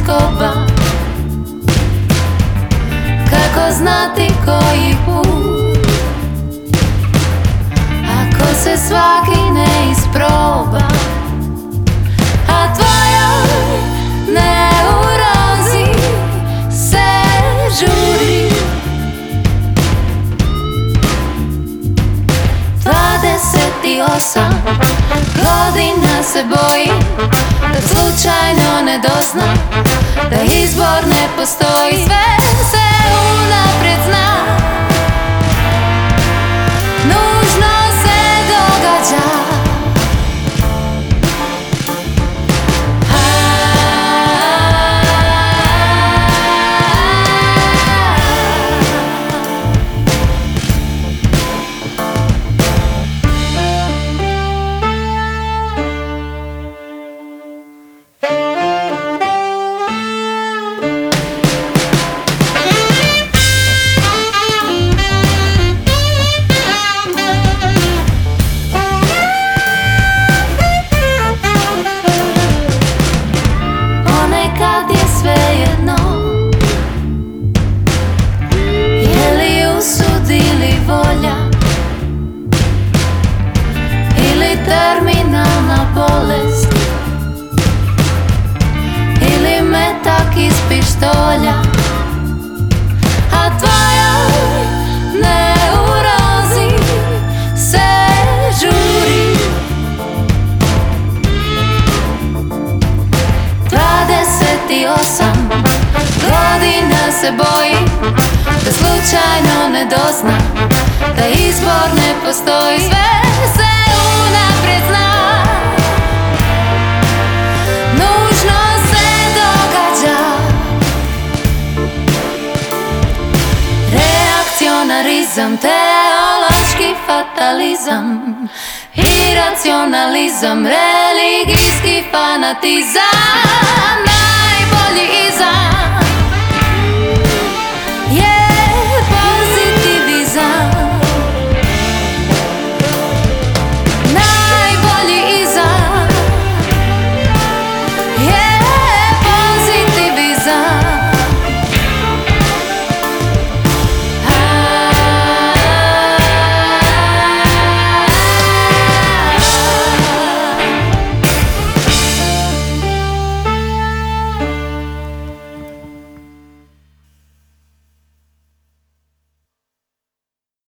tjeskoba. Kako znati koji put, ako se svaki ne isproba, a tvojoj neurozi se žuri. 28 godina se boji da slučajno ne dozna da izbor ne postoji. Sve se unaprijed zna, nužno se događa. Terminalna bolest ili metak iz pištolja, a tvojoj neurozi se žuri. 28 godina se boji da slučajno ne dozna da izbor ne postoji. Sve se unaprijed zna, nužno se događa. Reakcionarizam, teološki fatalizam, iracionalizam, religijski fanatizam.